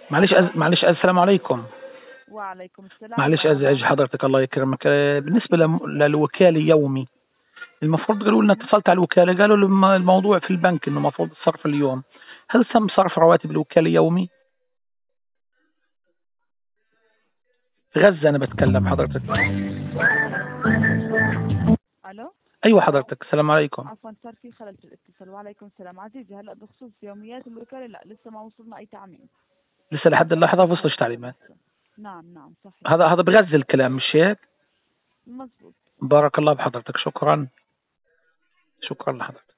معلش السلام عليكم. وعليكم السلام معلش ورحمة ازعج الله. حضرتك الله يكرمك. بالنسبة للوكالة يومي، المفروض قالوا لنا اتصلت على الوكالة قالوا لي الموضوع في البنك انه المفروض الصرف اليوم. هل تم صرف رواتب الوكالة يومي؟ غزة انا بتكلم حضرتك. الو. ايوه حضرتك السلام عليكم. عفوا صار في خلل في الاتصال. وعليكم السلام عزيزي. هلا بخصوص يوميات الوكالة لا لسه ما وصلنا اي تعميم. لسه لحد اللحظة ما وصلش تعليمات. نعم صحيح. هذا بغزة الكلام مش هيك؟ مزبوط. بارك الله بحضرتك، شكرا. شكرا لحضرتك.